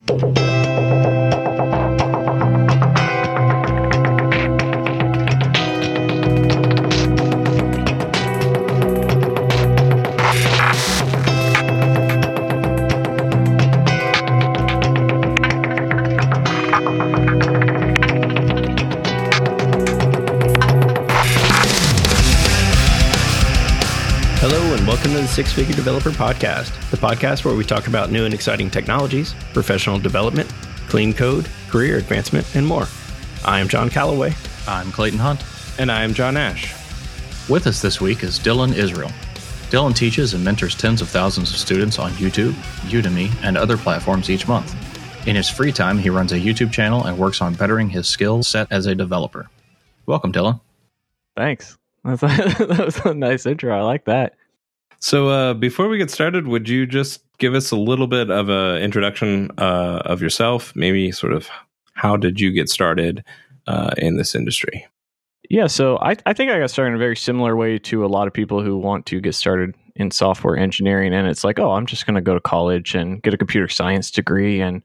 Welcome to the Six Figure Developer Podcast, the podcast where we talk about new and exciting technologies, professional development, clean code, career advancement, and more. I am John Calloway. I'm Clayton Hunt. And I am John Ash. With us this week is Dylan Israel. Dylan teaches and mentors tens of thousands of students on YouTube, Udemy, and other platforms each month. In his free time, he runs a YouTube channel and works on bettering his skill set as a developer. Welcome, Dylan. Thanks. That was a nice intro. I like that. So before we get started, would you just give us a little bit of an introduction of yourself? Maybe sort of how did you get started in this industry? Yeah, so I think I got started in a very similar way to a lot of people who want to get started in software engineering. And it's like, oh, I'm just going to go to college and get a computer science degree. And,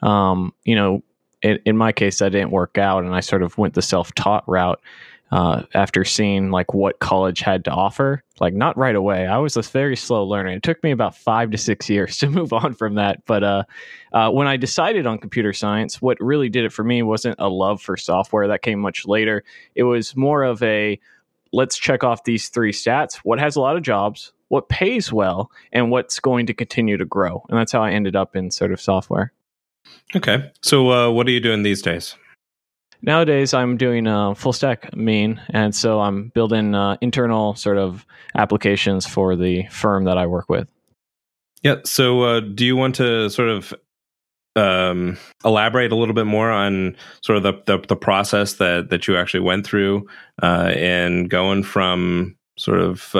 in my case, that didn't work out. And I sort of went the self-taught route. After seeing like what college had to offer, like not right away. I was a very slow learner. It took me about 5 to 6 years to move on from that. But when I decided on computer science, what really did it for me wasn't a love for software. That came much later. It was more of a, let's check off these 3 stats. What has a lot of jobs, what pays well, and what's going to continue to grow. And that's how I ended up in sort of software. Okay. So what are you doing these days? Nowadays, I'm doing full stack mean, and so I'm building internal sort of applications for the firm that I work with. Yeah. So do you want to sort of elaborate a little bit more on sort of the process that you actually went through and going from sort of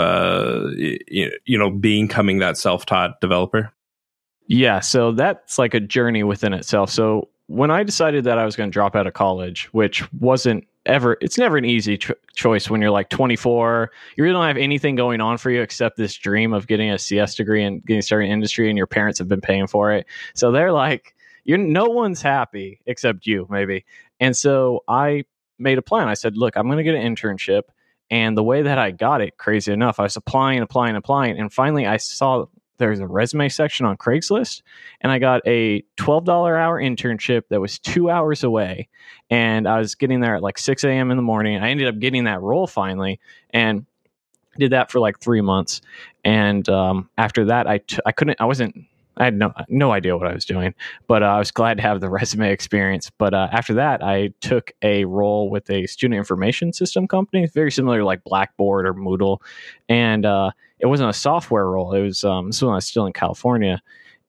becoming that self-taught developer? Yeah. So that's like a journey within itself. So when I decided that I was going to drop out of college, which it's never an easy choice when you're like 24, you really don't have anything going on for you except this dream of getting a CS degree and getting started in industry, and your parents have been paying for it. So they're like, no one's happy except you, maybe. And so I made a plan. I said, look, I'm going to get an internship. And the way that I got it, crazy enough, I was applying. And finally I saw there's a resume section on Craigslist, and I got a $12 hour internship that was 2 hours away. And I was getting there at like 6 a.m. in the morning. I ended up getting that role finally and did that for like 3 months. And after that, I had no idea what I was doing, but I was glad to have the resume experience. But after that, I took a role with a student information system company, very similar to like Blackboard or Moodle. And it wasn't a software role. It was this was when I was still in California.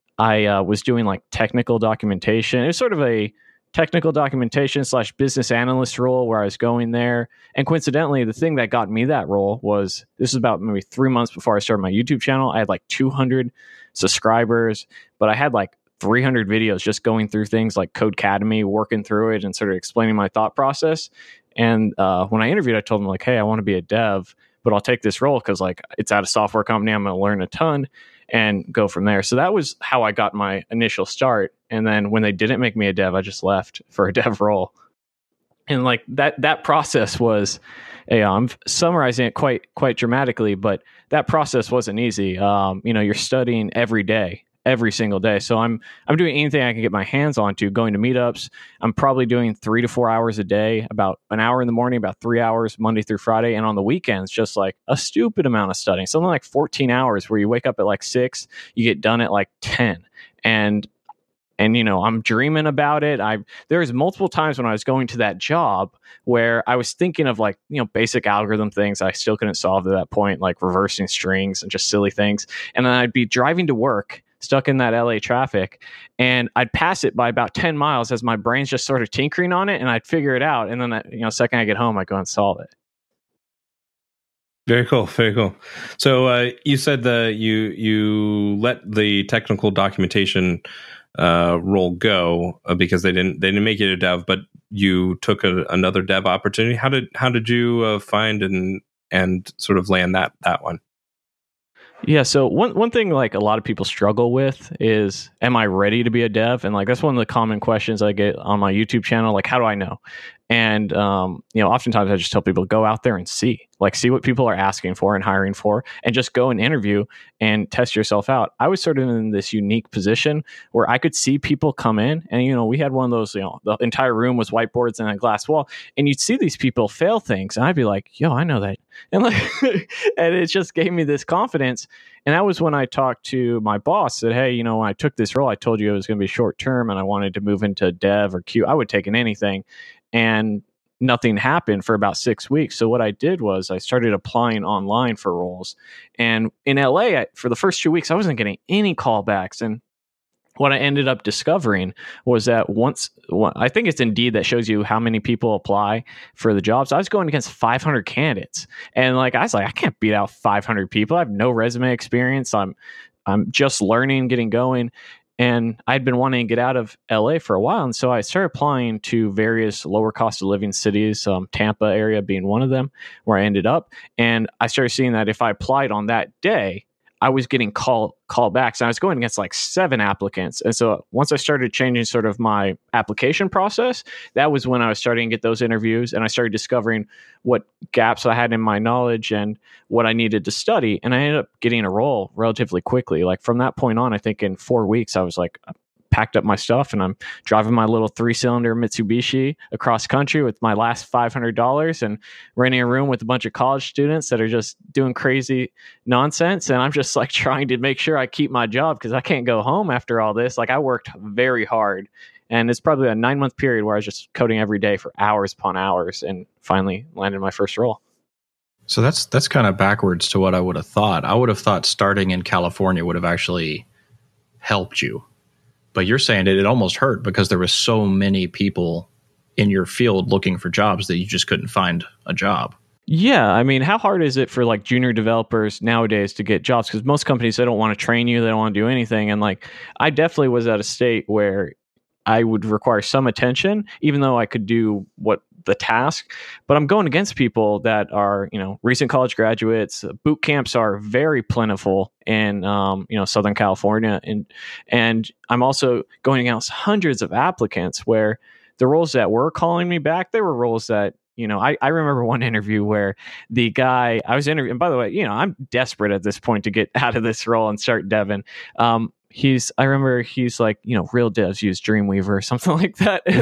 I was doing like technical documentation. It was sort of a technical documentation / business analyst role where I was going there. And coincidentally, the thing that got me that role was, this was about maybe 3 months before I started my YouTube channel. I had like 200 subscribers, but I had like 300 videos just going through things like Codecademy, working through it and sort of explaining my thought process. And when I interviewed, I told them like, hey, I want to be a dev, but I'll take this role because like it's at a software company. I'm going to learn a ton and go from there. So that was how I got my initial start. And then when they didn't make me a dev, I just left for a dev role. And like that process was, I'm summarizing it quite dramatically, but that process wasn't easy. You're studying every day, every single day. So I'm doing anything I can get my hands onto, going to meetups. I'm probably doing 3 to 4 hours a day, about an hour in the morning, about 3 hours Monday through Friday. And on the weekends, just like a stupid amount of studying, something like 14 hours where you wake up at like 6, you get done at like 10. And I'm dreaming about it. There's multiple times when I was going to that job where I was thinking of like, basic algorithm things I still couldn't solve at that point, like reversing strings and just silly things. And then I'd be driving to work, stuck in that LA traffic, and I'd pass it by about 10 miles as my brain's just sort of tinkering on it, and I'd figure it out. And then, second I get home, I go and solve it. Very cool. Very cool. So you said that you let the technical documentation role go because they didn't make you a dev, but you took another dev opportunity. How did you find and sort of land that one? Yeah, so one thing like a lot of people struggle with is, am I ready to be a dev? And like that's one of the common questions I get on my YouTube channel. Like, how do I know? And oftentimes I just tell people go out there and see what people are asking for and hiring for, and just go and interview and test yourself out. I was sort of in this unique position where I could see people come in, and we had one of those, the entire room was whiteboards and a glass wall, and you'd see these people fail things, and I'd be like, yo, I know that, and like, and it just gave me this confidence. And that was when I talked to my boss, said, hey, when I took this role, I told you it was going to be short term and I wanted to move into dev or Q. I would take in anything. And nothing happened for about 6 weeks. So what I did was I started applying online for roles. And in LA, for the first 2 weeks, I wasn't getting any callbacks. And what I ended up discovering was that I think it's Indeed that shows you how many people apply for the jobs. I was going against 500 candidates, and I was like, I can't beat out 500 people. I have no resume experience. I'm just learning, getting going. And I'd been wanting to get out of LA for a while. And so I started applying to various lower cost of living cities, Tampa area being one of them, where I ended up. And I started seeing that if I applied on that day, I was getting callbacks, and I was going against like 7 applicants. And so once I started changing sort of my application process, that was when I was starting to get those interviews, and I started discovering what gaps I had in my knowledge and what I needed to study. And I ended up getting a role relatively quickly. Like from that point on, I think in 4 weeks, I was like, packed up my stuff and I'm driving my little 3-cylinder Mitsubishi across country with my last $500 and renting a room with a bunch of college students that are just doing crazy nonsense. And I'm just like trying to make sure I keep my job because I can't go home after all this. Like I worked very hard, and it's probably a 9-month period where I was just coding every day for hours upon hours, and finally landed my first role. So that's kind of backwards to what I would have thought. I would have thought starting in California would have actually helped you. But you're saying it almost hurt because there were so many people in your field looking for jobs that you just couldn't find a job. Yeah, I mean, how hard is it for like junior developers nowadays to get jobs? Because most companies, they don't want to train you, they don't want to do anything. And like, I definitely was at a state where I would require some attention, even though I could do what the task. But I'm going against people that are, recent college graduates. Boot camps are very plentiful in, Southern California, and I'm also going against hundreds of applicants where the roles that were calling me back, they were roles that, I remember one interview where the guy I was interviewing, and by the way, I'm desperate at this point to get out of this role and start deving. I remember he's like, real devs use Dreamweaver or something like that. And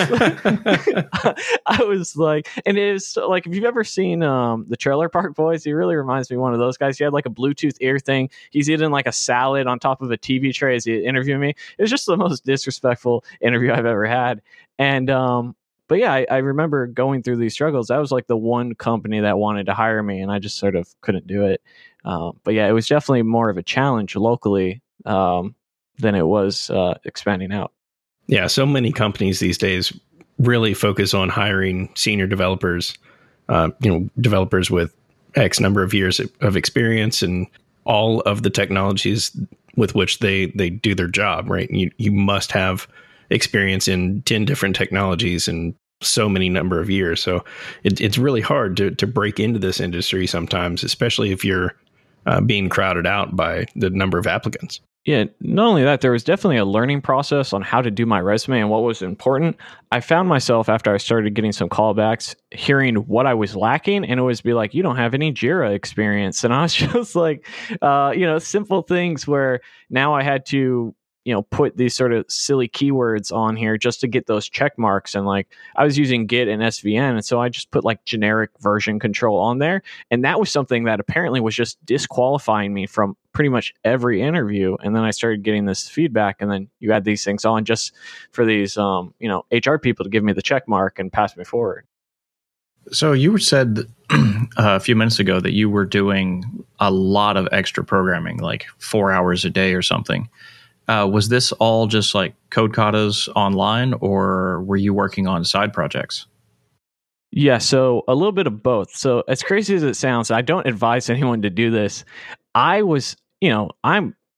I was like, and it was like, if you've ever seen the Trailer Park Boys, he really reminds me of one of those guys. He had like a Bluetooth ear thing. He's eating like a salad on top of a TV tray as he interviewed me. It was just the most disrespectful interview I've ever had. And, but yeah, I remember going through these struggles. That was like the one company that wanted to hire me, and I just sort of couldn't do it. But yeah, it was definitely more of a challenge locally than it was expanding out. Yeah, so many companies these days really focus on hiring senior developers, developers with X number of years of experience and all of the technologies with which they do their job, right? You must have experience in 10 different technologies and so many number of years. So it's really hard to break into this industry sometimes, especially if you're being crowded out by the number of applicants. Yeah, not only that, there was definitely a learning process on how to do my resume and what was important. I found myself, after I started getting some callbacks, hearing what I was lacking, and it was be like, you don't have any Jira experience. And I was just like, simple things where now I had to, put these sort of silly keywords on here just to get those check marks. And like, I was using Git and SVN. And so I just put like generic version control on there. And that was something that apparently was just disqualifying me from pretty much every interview. And then I started getting this feedback, and then you add these things on just for these, HR people to give me the check mark and pass me forward. So you said a few minutes ago that you were doing a lot of extra programming, like 4 hours a day or something. Was this all just like code katas online, or were you working on side projects? Yeah, so a little bit of both. So as crazy as it sounds, I don't advise anyone to do this. I was, I'm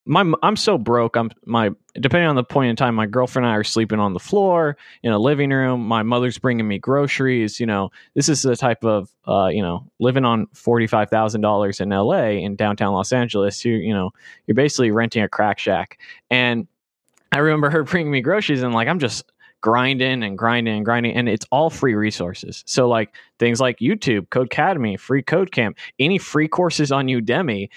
I'm so broke. Depending on the point in time, my girlfriend and I are sleeping on the floor in a living room. My mother's bringing me groceries. This is the type of living on $45,000 in LA in downtown Los Angeles. You're basically renting a crack shack. And I remember her bringing me groceries, and I'm just grinding, and it's all free resources. So things like YouTube, Codecademy, free Codecamp, any free courses on Udemy.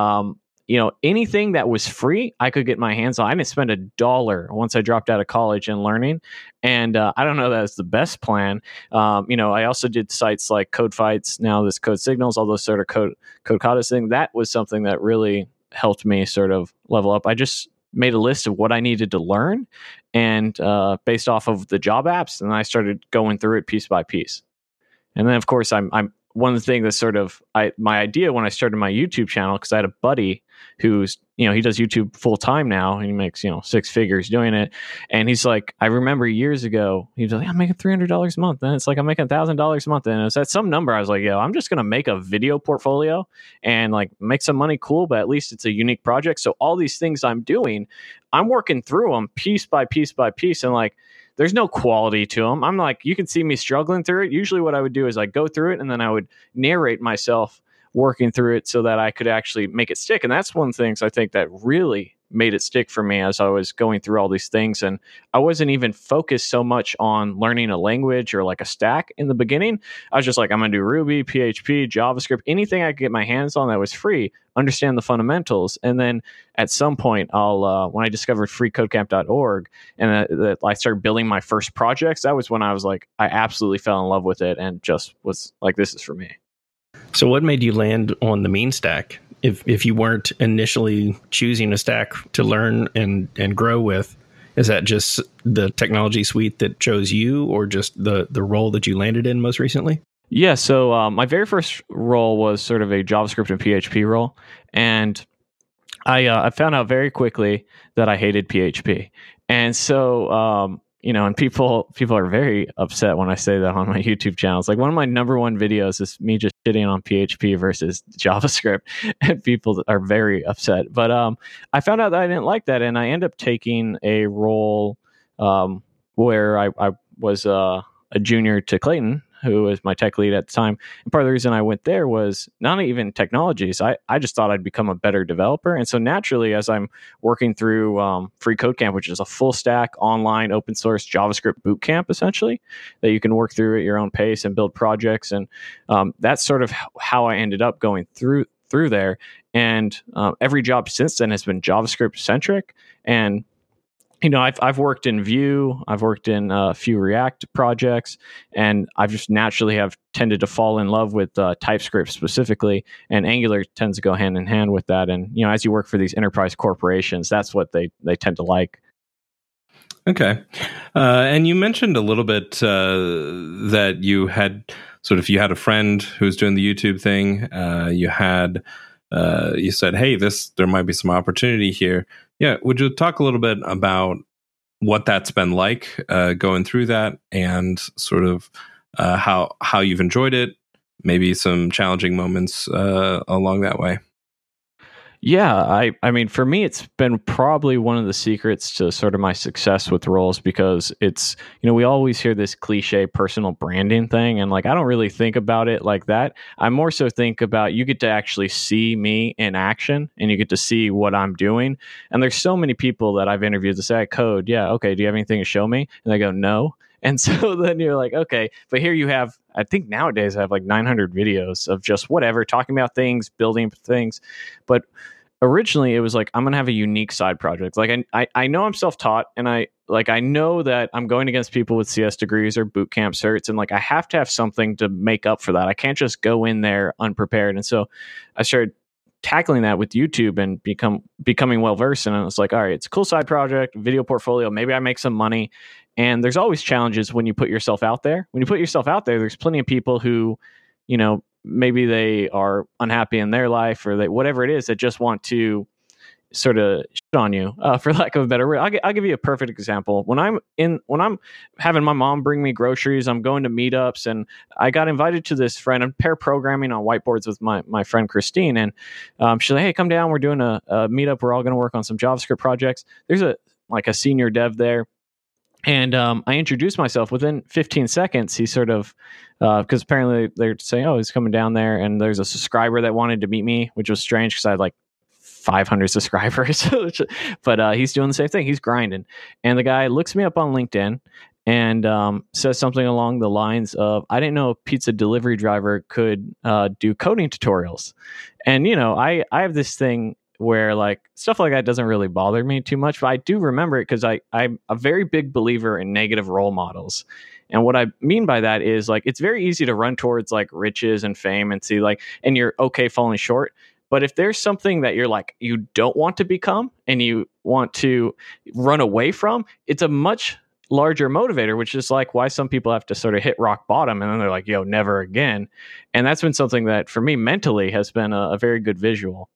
Anything that was free, I could get my hands on. I didn't spend $1 once I dropped out of college and learning. And I don't know that's the best plan. I also did sites like Code Fights, now this Code Signals, all those sort of Code Katas thing. That was something that really helped me sort of level up. I just made a list of what I needed to learn, and based off of the job apps, and I started going through it piece by piece. And then, of course, I'm one of the things that sort of my idea when I started my YouTube channel, because I had a buddy who's, he does YouTube full time now, and he makes, 6 figures doing it. And he's like, I remember years ago, he was like, I'm making $300 a month. And it's like, I'm making $1,000 a month. And it's at some number. I was like, I'm just going to make a video portfolio and make some money. Cool. But at least it's a unique project. So all these things I'm doing, I'm working through them piece by piece by piece. And there's no quality to them. I'm you can see me struggling through it. Usually what I would do is I go through it, and then I would narrate myself working through it so that I could actually make it stick. And that's one of the things I think that really made it stick for me as I was going through all these things. And I wasn't even focused so much on learning a language or a stack in the beginning. I was just I'm going to do Ruby, PHP, JavaScript, anything I could get my hands on that was free, understand the fundamentals. And then at some point, I'll when I discovered freecodecamp.org and I started building my first projects, that was when I was I absolutely fell in love with it and just was this is for me. So what made you land on the mean stack? If you weren't initially choosing a stack to learn and grow with, is that just the technology suite that chose you, or just the role that you landed in most recently? Yeah, so my very first role was sort of a JavaScript and PHP role, and I found out very quickly that I hated PHP, and so and people are very upset when I say that on my YouTube channel. It's one of my number one videos is me just shitting on PHP versus JavaScript, and people are very upset. But I found out that I didn't like that, and I ended up taking a role where I was a junior to Clayton, who was my tech lead at the time. And part of the reason I went there was not even technologies. I just thought I'd become a better developer. And so naturally, as I'm working through Free Codecamp, which is a full stack online open source JavaScript bootcamp, essentially, that you can work through at your own pace and build projects. And that's sort of how I ended up going through there. And every job since then has been JavaScript centric. And I've worked in Vue, I've worked in a few React projects, and I've just naturally have tended to fall in love with TypeScript specifically, and Angular tends to go hand in hand with that. And as you work for these enterprise corporations, that's what they tend to like. Okay, and you mentioned a little bit that you had you had a friend who was doing the YouTube thing. You said, hey, there might be some opportunity here. Yeah, would you talk a little bit about what that's been like going through that, and sort of how you've enjoyed it, maybe some challenging moments along that way? Yeah, I mean, for me, it's been probably one of the secrets to sort of my success with roles, because it's, we always hear this cliche personal branding thing, and I don't really think about it like that. I more so think about, you get to actually see me in action, and you get to see what I'm doing. And there's so many people that I've interviewed that say, I code. Yeah, okay, do you have anything to show me? And they go, no. And so then you're like, okay, but here you have, I think nowadays I have 900 videos of just whatever, talking about things, building things. But originally it was I'm going to have a unique side project. I know I'm self-taught, and I know that I'm going against people with CS degrees or boot camp certs, and I have to have something to make up for that. I can't just go in there unprepared. And so I started tackling that with YouTube and becoming well-versed. And it's all right, it's a cool side project, video portfolio. Maybe I make some money. And there's always challenges when you put yourself out there. When you put yourself out there, there's plenty of people who, maybe they are unhappy in their life, or whatever it is, that just want to, sort of shit on you, for lack of a better word. I'll give you a perfect example. When I'm having my mom bring me groceries, I'm going to meetups, and I got invited to this friend. I'm pair programming on whiteboards with my friend Christine, and she's like, "Hey, come down. We're doing a meetup. We're all going to work on some JavaScript projects." There's a senior dev there. And I introduced myself. Within 15 seconds, he sort of, because apparently they're saying, "Oh, he's coming down there." And there's a subscriber that wanted to meet me, which was strange because I had like 500 subscribers. But he's doing the same thing. He's grinding. And the guy looks me up on LinkedIn and says something along the lines of, "I didn't know a pizza delivery driver could do coding tutorials." And, I have this thing where like stuff like that doesn't really bother me too much, but I do remember it because I'm a very big believer in negative role models. And what I mean by that is like, it's very easy to run towards like riches and fame and see like, and you're okay falling short. But if there's something that you're like, you don't want to become and you want to run away from, it's a much larger motivator, which is like why some people have to sort of hit rock bottom and then they're like, "Yo, never again." And that's been something that for me mentally has been a very good visual.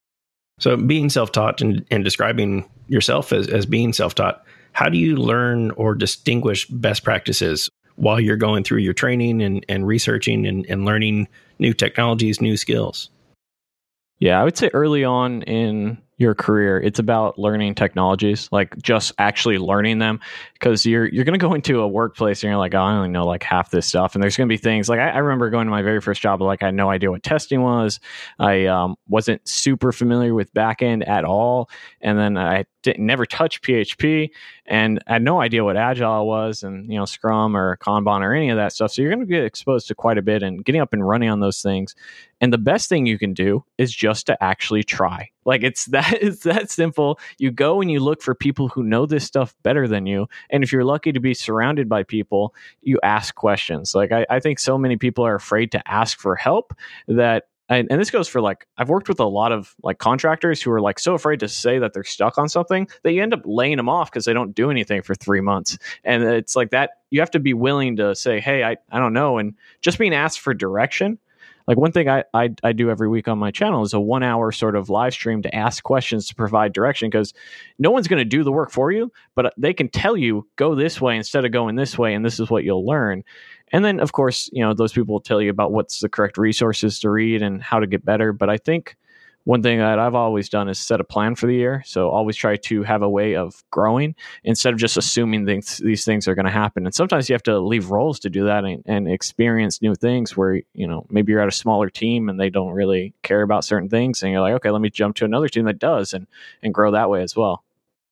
So being self-taught and describing yourself as being self-taught, how do you learn or distinguish best practices while you're going through your training and researching and learning new technologies, new skills? Yeah, I would say early on in your career, it's about learning technologies, like just actually learning them, because you're going to go into a workplace and you're like, "Oh, I only know like half this stuff." And there's going to be things like I remember going to my very first job, like I had no idea what testing was. I wasn't super familiar with backend at all. And then I never touched PHP and I had no idea what Agile was and, Scrum or Kanban or any of that stuff. So you're going to get exposed to quite a bit and getting up and running on those things. And the best thing you can do is just to actually try. Like it's that simple. You go and you look for people who know this stuff better than you. And if you're lucky to be surrounded by people, you ask questions. Like I think so many people are afraid to ask for help that, and this goes for like, I've worked with a lot of like contractors who are like so afraid to say that they're stuck on something that you end up laying them off because they don't do anything for 3 months. And it's like that, you have to be willing to say, "Hey, I don't know." And just being asked for direction. Like one thing I do every week on my channel is a 1 hour sort of live stream to ask questions to provide direction, because no one's going to do the work for you, but they can tell you go this way instead of going this way, and this is what you'll learn. And then, of course, those people will tell you about what's the correct resources to read and how to get better. But I think one thing that I've always done is set a plan for the year. So always try to have a way of growing instead of just assuming these things are going to happen. And sometimes you have to leave roles to do that and experience new things where, maybe you're at a smaller team and they don't really care about certain things. And you're like, "Okay, let me jump to another team that does and grow that way as well."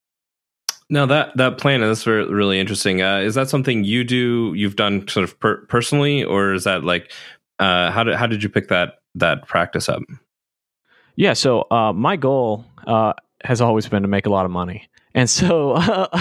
Now that plan is really interesting. Is that something you've done sort of personally, or is that like, how did you pick that practice up? Yeah, so my goal has always been to make a lot of money, and so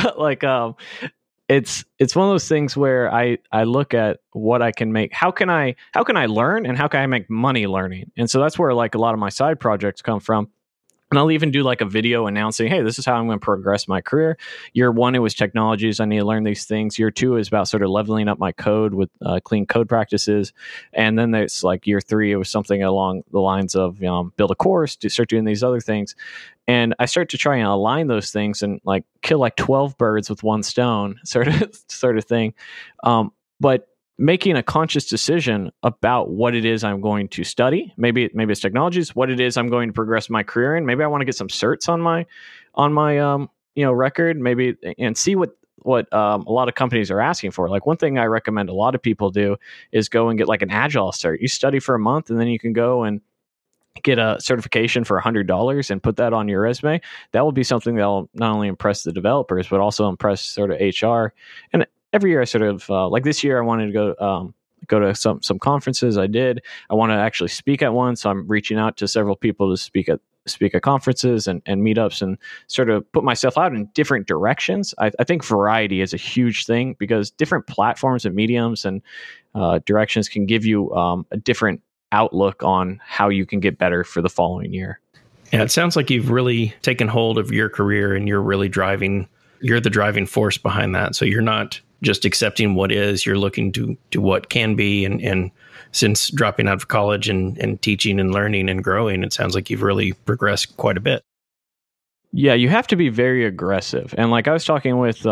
it's one of those things where I look at what I can make. How can I learn, and how can I make money learning? And so that's where like a lot of my side projects come from. And I'll even do like a video announcing, "Hey, this is how I'm going to progress my career. Year 1, it was technologies. I need to learn these things. Year 2 is about sort of leveling up my code with clean code practices. And then there's like year 3, it was something along the lines of build a course, start doing these other things." And I start to try and align those things and like kill like 12 birds with one stone sort of thing. But making a conscious decision about what it is I'm going to study. Maybe it's technologies, what it is I'm going to progress my career in. Maybe I want to get some certs on my record, maybe, and see what a lot of companies are asking for. Like one thing I recommend a lot of people do is go and get like an Agile cert. You study for a month and then you can go and get a certification for $100 and put that on your resume. That will be something that will not only impress the developers, but also impress sort of HR. And every year I sort of like this year I wanted to go to some conferences. I did. I want to actually speak at one, so I'm reaching out to several people to speak at conferences and meetups and sort of put myself out in different directions. I think variety is a huge thing because different platforms and mediums and directions can give you a different outlook on how you can get better for the following year. Yeah, it sounds like you've really taken hold of your career and you're the driving force behind that. So you're not just accepting what is, you're looking to what can be. And since dropping out of college and teaching and learning and growing, it sounds like you've really progressed quite a bit. Yeah, you have to be very aggressive. And like I was talking with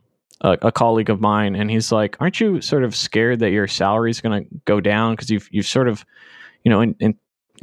a colleague of mine, and he's like, "Aren't you sort of scared that your salary is going to go down because you've sort of, in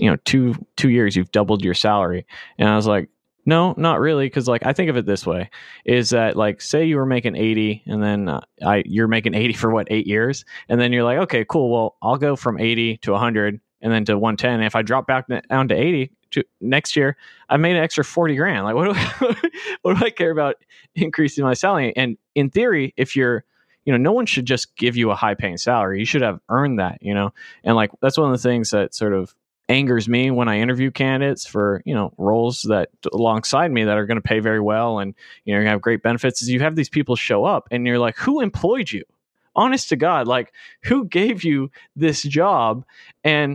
2 years you've doubled your salary?" And I was like, "No, not really, because like I think of it this way: is that like say you were making 80, and then you're making 80 for what 8 years, and then you're like, okay, cool, well I'll go from 80 to 100 and then to 110. And if I drop back down to 80 to next year, I made an extra 40 grand. Like, what do I care about increasing my salary?" And in theory, if you're, no one should just give you a high paying salary. You should have earned that, and like that's one of the things that sort of angers me when I interview candidates for, roles that alongside me that are going to pay very well and, you're going to have great benefits, is you have these people show up and you're like, who employed you? Honest to God, like who gave you this job? And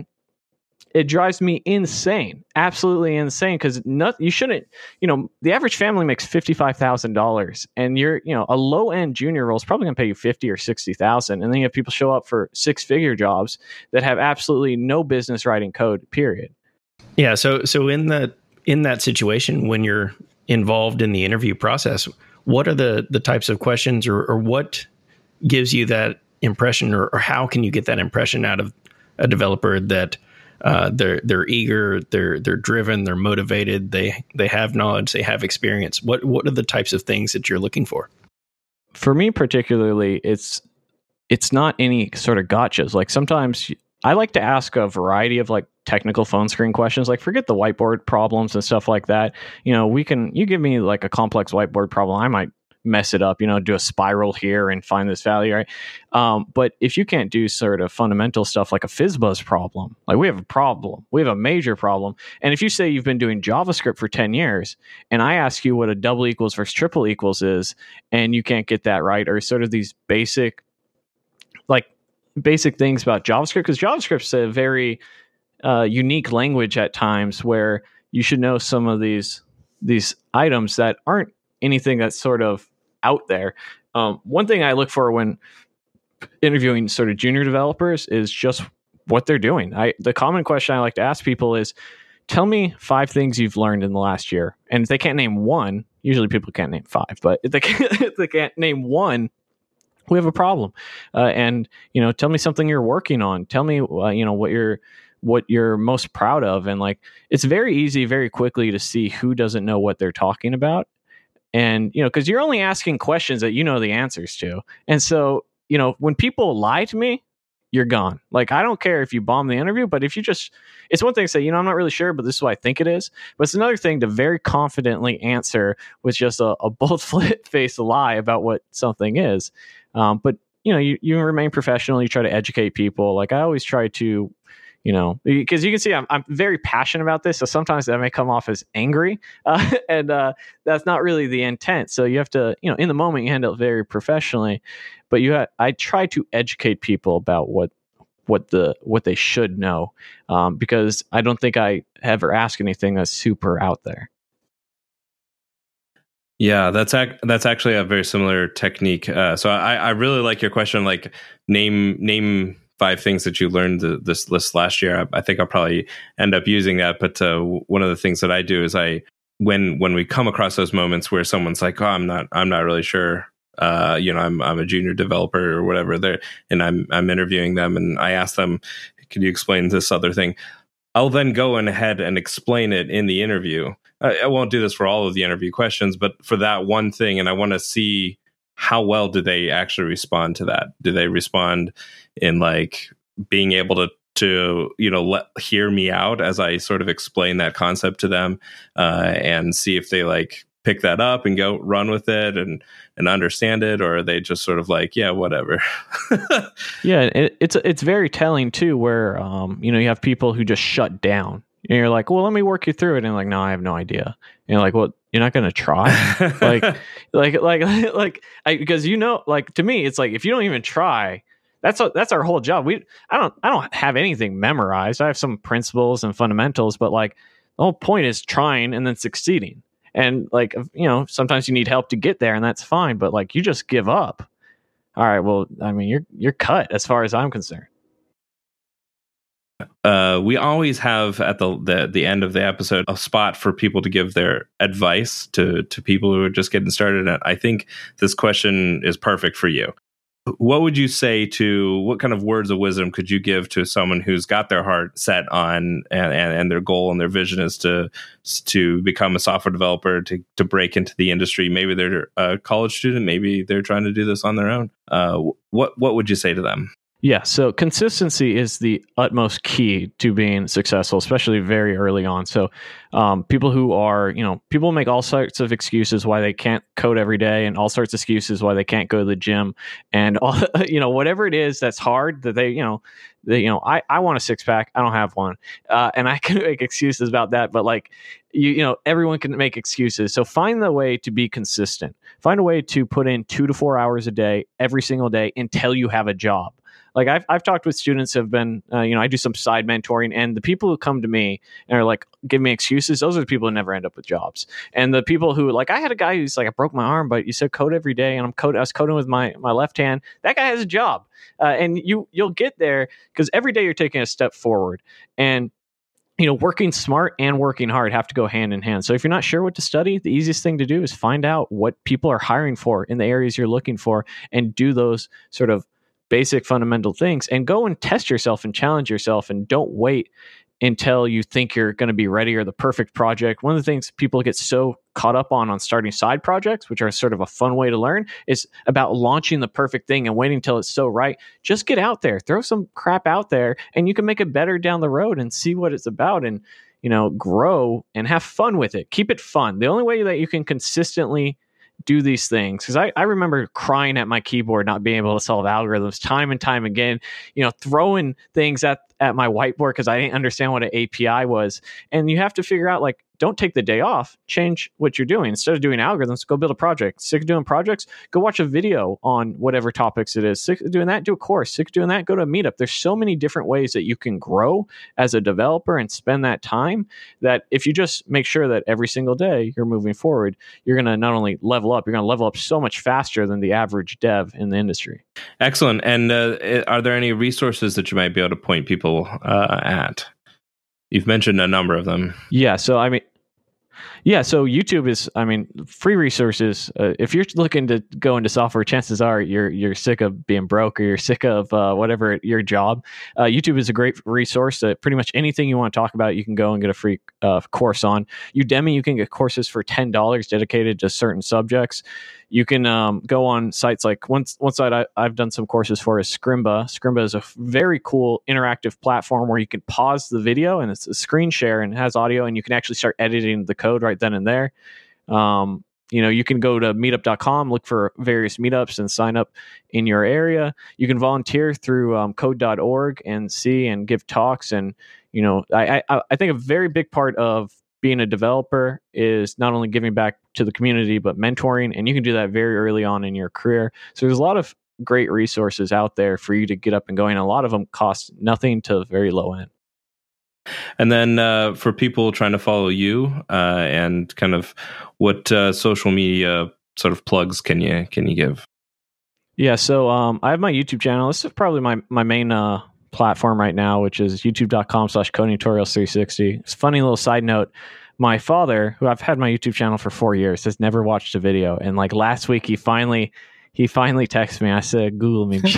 it drives me insane, absolutely insane, because you shouldn't, the average family makes $55,000 and you're, a low end junior role is probably going to pay you 50 or 60,000. And then you have people show up for 6-figure jobs that have absolutely no business writing code, period. Yeah. So in that situation, when you're involved in the interview process, what are the types of questions or what gives you that impression, or how can you get that impression out of a developer that they're eager, they're driven, they're motivated, they have knowledge, they have experience? What are the types of things that you're looking for? For me particularly, it's not any sort of gotchas. Like sometimes I like to ask a variety of like technical phone screen questions, like forget the whiteboard problems and stuff like that. You give me like a complex whiteboard problem, I might mess it up, do a spiral here and find this value, right? But if you can't do sort of fundamental stuff like a FizzBuzz problem, like we have a major problem. And if you say you've been doing JavaScript for 10 years and I ask you what a double equals versus triple equals is, and you can't get that right, or sort of these basic things about JavaScript, because JavaScript's a very unique language at times where you should know some of these items that aren't anything that's sort of out there. One thing I look for when interviewing sort of junior developers is just what they're doing. The common question I like to ask people is, tell me 5 things you've learned in the last year. And if they can't name one, usually people can't name 5, but if they can't name one, we have a problem. And tell me something you're working on. Tell me what you're most proud of. And like, it's very easy very quickly to see who doesn't know what they're talking about. And, because you're only asking questions that you know the answers to. And so, when people lie to me, you're gone. Like, I don't care if you bomb the interview, but if you just, it's one thing to say, I'm not really sure, but this is what I think it is. But it's another thing to very confidently answer with just a bold-faced lie about what something is. But, you remain professional. You try to educate people. Like, I always try to, because you can see I'm very passionate about this. So sometimes that may come off as angry, and that's not really the intent. So you have to, in the moment, you handle it very professionally, but I try to educate people about what they should know, because I don't think I ever ask anything that's super out there. Yeah, that's actually a very similar technique. So I really like your question, like name 5 things that you learned this last year. I think I'll probably end up using that. But one of the things that I do is when we come across those moments where someone's like, "Oh, I'm not really sure," I'm a junior developer or whatever there, and I'm interviewing them, and I ask them, "Can you explain this other thing?" I'll then go ahead and explain it in the interview. I won't do this for all of the interview questions, but for that one thing, and I want to see how well do they actually respond to that. Do they respond in like being able to hear me out as I sort of explain that concept to them, and see if they like pick that up and go run with it and understand it, or are they just sort of like, yeah, whatever. Yeah, it's very telling too, where you have people who just shut down, and you're like, well, let me work you through it, and like, no, I have no idea. And you're like, well, you're not going to try. Because to me, it's like, if you don't even try, that's our whole job. I don't have anything memorized. I have some principles and fundamentals, but like the whole point is trying and then succeeding. And like, sometimes you need help to get there, and that's fine. But like, you just give up. All right, well, I mean, you're cut as far as I'm concerned. We always have at the end of the episode a spot for people to give their advice to people who are just getting started. And I think this question is perfect for you. What would you say what kind of words of wisdom could you give to someone who's got their heart set on and their goal and their vision is to become a software developer, to break into the industry? Maybe they're a college student, maybe they're trying to do this on their own. What would you say to them? Yeah, so consistency is the utmost key to being successful, especially very early on. So people who are, people make all sorts of excuses why they can't code every day and all sorts of excuses why they can't go to the gym and all, whatever it is that's hard that I want a six pack. I don't have one. And I can make excuses about that, but everyone can make excuses. So find the way to be consistent. Find a way to put in 2 to 4 hours a day, every single day until you have a job. Like I've talked with students who have been, I do some side mentoring, and the people who come to me and are like, give me excuses, those are the people who never end up with jobs. And the people who, I had a guy who's like, I broke my arm, but you said code every day, and I was coding with my left hand. That guy has a job. And you'll get there because every day you're taking a step forward. And working smart and working hard have to go hand in hand. So if you're not sure what to study, the easiest thing to do is find out what people are hiring for in the areas you're looking for and do those sort of basic fundamental things and go and test yourself and challenge yourself, and don't wait until you think you're going to be ready or the perfect project. One of the things people get so caught up on starting side projects, which are sort of a fun way to learn, is about launching the perfect thing and waiting until it's so right. Just get out there, throw some crap out there, and you can make it better down the road and see what it's about and, grow and have fun with it. Keep it fun. The only way that you can consistently do these things, because I remember crying at my keyboard not being able to solve algorithms time and time again, throwing things at my whiteboard because I didn't understand what an API was. And you have to figure out, don't take the day off, change what you're doing. Instead of doing algorithms, go build a project. Sick of doing projects, go watch a video on whatever topics it is. Sick of doing that, do a course. Sick of doing that, go to a meetup. There's so many different ways that you can grow as a developer and spend that time, that if you just make sure that every single day you're moving forward, you're going to not only level up, you're going to level up so much faster than the average dev in the industry. Excellent. And are there any resources that you might be able to point people at? You've mentioned a number of them. Yeah. So, so YouTube is, free resources. If you're looking to go into software, chances are you're sick of being broke, or you're sick of whatever your job. YouTube is a great resource. Pretty much anything you want to talk about, you can go and get a free course on. Udemy, you can get courses for $10 dedicated to certain subjects. You can go on sites like one site I've done some courses for is Scrimba. Scrimba is a very cool interactive platform where you can pause the video and it's a screen share and it has audio, and you can actually start editing the code right then and there. You can go to meetup.com, look for various meetups and sign up in your area. You can volunteer through code.org and see and give talks. And, I think a very big part of being a developer is not only giving back to the community, but mentoring. And you can do that very early on in your career. So there's a lot of great resources out there for you to get up and going. A lot of them cost nothing to very low end. And then for people trying to follow you and kind of what social media sort of plugs can you give? Yeah, so I have my YouTube channel. This is probably my main platform right now, which is youtube.com/codingtutorials360. It's a funny little side note. My father, who I've had my YouTube channel for 4 years, has never watched a video. And last week, he finally texted me. I said, Google me.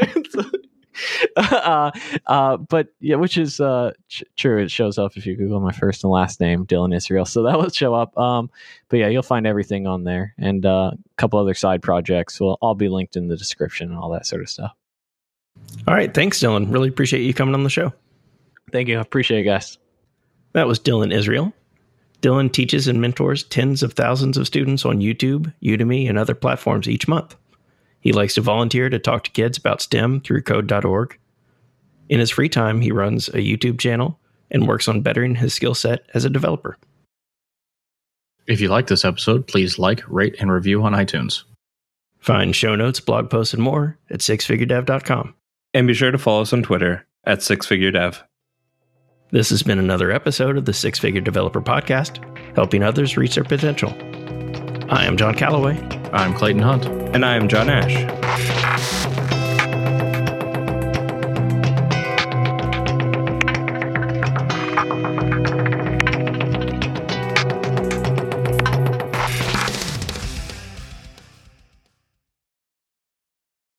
But yeah, which is true. It shows up if you Google my first and last name, Dylan Israel. So that will show up. But yeah, you'll find everything on there, and a couple other side projects will all be linked in the description and all that sort of stuff. All right. Thanks, Dylan. Really appreciate you coming on the show. Thank you. I appreciate it, guys. That was Dylan Israel. Dylan teaches and mentors tens of thousands of students on YouTube, Udemy, and other platforms each month. He likes to volunteer to talk to kids about STEM through code.org. In his free time, he runs a YouTube channel and works on bettering his skill set as a developer. If you like this episode, please like, rate, and review on iTunes. Find show notes, blog posts, and more at sixfiguredev.com. And be sure to follow us on Twitter at sixfiguredev. This has been another episode of the Six Figure Developer Podcast, helping others reach their potential. I am John Calloway. I'm Clayton Hunt. And I am John Ash.